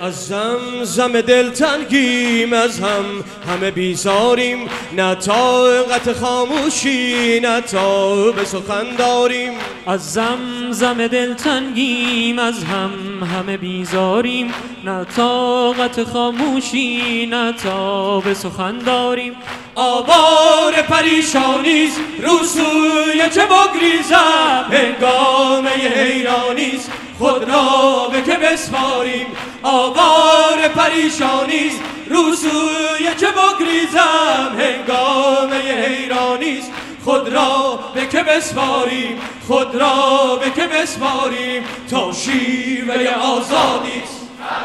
از زمزم دلتنگیم، از همه بیزاریم، نه طاقت خاموشی نه تاب سخن داریم. از زمزم دلتنگیم، از همه بیزاریم، نه طاقت خاموشی نه تاب سخن داریم. آوار پریشانیست رو سوی چه بگریزم، هنگامه حیرانیست خود را به که بسپاریم. آوار پریشانیست رو سوی چه بگریزم، هنگامه حیرانیست خود را به که بسپاریم. خود را به که بسپاریم تا شیوه آزادیست.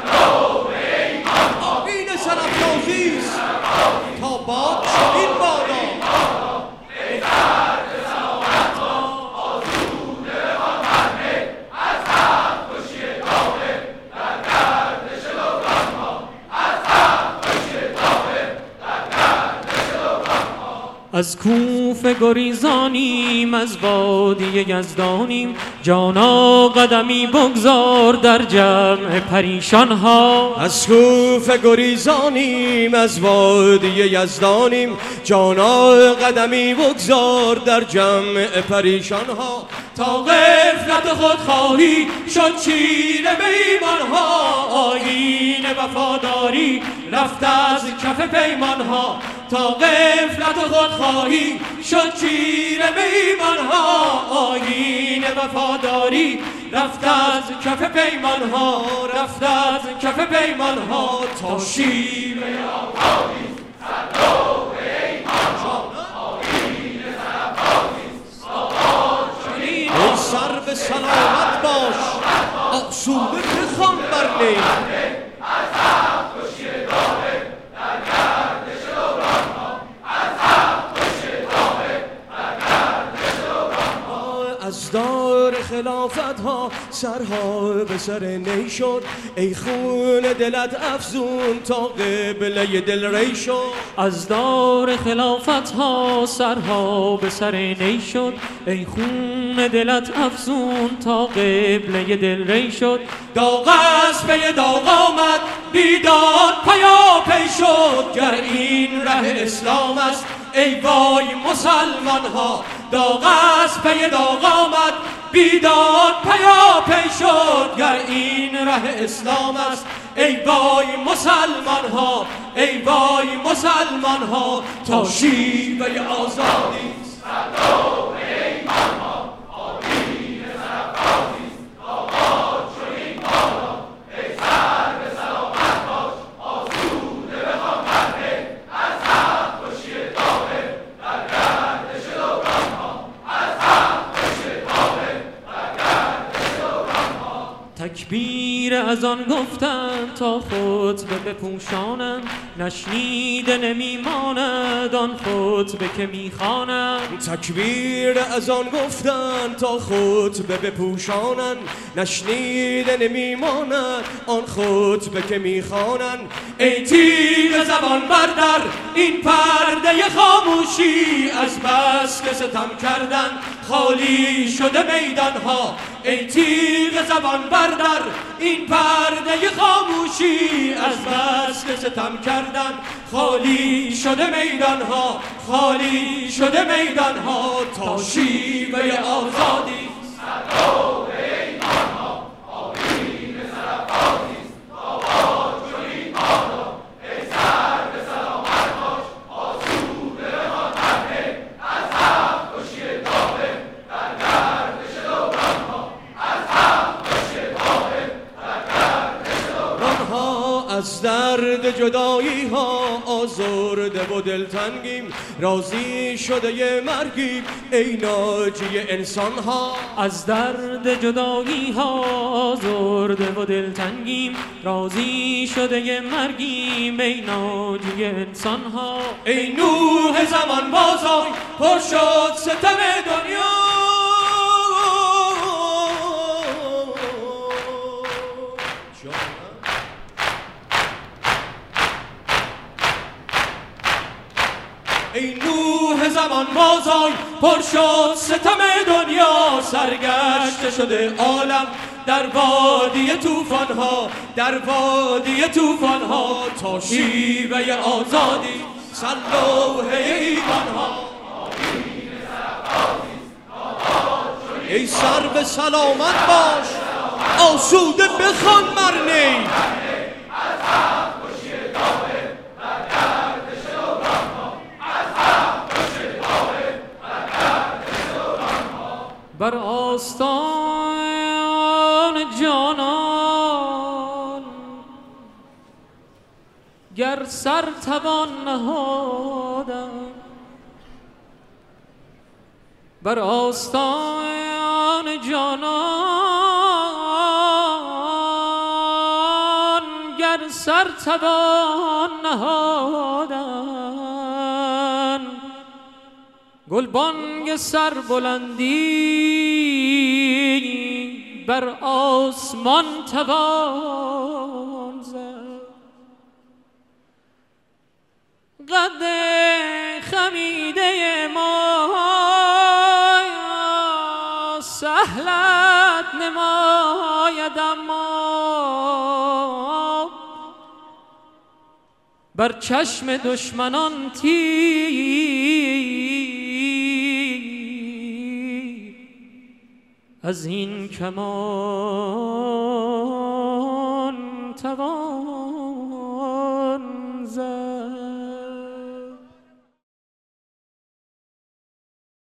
آیین سرافرازیست تا باد شدید بادا. از کوفه گریزانیم، از وادی یزدانیم، جانا قدمی بگذار در جمع پریشان ها. از کوفه گریزانیم، از وادی یزدانیم، جانا قدمی بگذار در جمع پریشان ها. تا غفلت خود خواهی شد چیره به ایمان ها، آیین وفاداری رفت از کف پیمان ها. تا غفلت خود خواهی شد چیره به ایمان ها، آیین وفاداری رفت از کف پیمان ها. رفت از کف پیمان ها تا شیوه آزادیست. صندوق ایمان ها آیین سرافرازیست. آباد چنین ای سر به سلامت باش، آسوده بخوان بر نی. از دار خلافت ها سرها به سر نی شد، ای خون دلت افزون تا قبله دل ری شد. از دار خلافت ها سرها به سر نی شد، ای خون دلت افزون تا قبله دل ری شد. داغ از پی داغ آمد بیداد پیا پی شد، گر این ره اسلام است ای وای مسلمان ها. داغ از پی داغ آمد بیداد پیا پی شد، گر این ره اسلام است ای وای مسلمان ها. ای وای مسلمان ها تا شیوه آزادیست. صندوق ایمان ها آیین سرافرازیست. آباد چنین بادا ای سر به سلامت باش، آسوده بخوان بر نی. از حق کشی طاهر در گردش دوران ها، از حق کشی طاهر در گردش دوران ها. تکبیر از آن گفتند تا خطبه بپوشانند، نشنیده نمیماند آن خطبه که میخوانند. تکبیر از آن گفتند تا خطبه بپوشانند، نشنیده نمیماند آن خطبه که میخوانند. ای تیغ زبان بردر این پرده خاموشی، از بس که ستم کردن خالی شده میدان ها. ای تیغ زبان بردر این پرده خاموشی، از بس که ستم کردن خالی شده میدان ها. خالی شده میدان ها تا شیوه آزادیست. صندوق ایمان ها آیین سرافرازیست. آباد چنین بادا ای سر به سلامت باش، آسوده بخوان بر نی. از حق کشی طاهر در گردش دوران ها، از حق کشی طاهر در گردش دوران ها. از درد جدایی ها آزرده و دلتنگیم، راضی شده ی مرگیم ای ناجی انسان ها. از درد جدایی ها آزرده و دلتنگیم، راضی شده ی مرگیم ای ناجی انسان ها. ای نوح زمان بازای پر شد ستم دنیا، ای نوح زمان بازای پر شد ستم دنیا. سرگشته شده عالم در وادی طوفان ها، در وادی طوفان ها، تا شیوه آزادی سلوه ایوان ها. ای سر به سلامت باش، آسوده بخوان مرنی. بر آستان جانان گر سر توان نهادم، بر آستان جانان گر سر توان نهادن، گلبانگ سربلندی بر آسمان توان زد، قد خمیده ما سهلت نماید، اما بر چشم دشمنان تیر از این کمان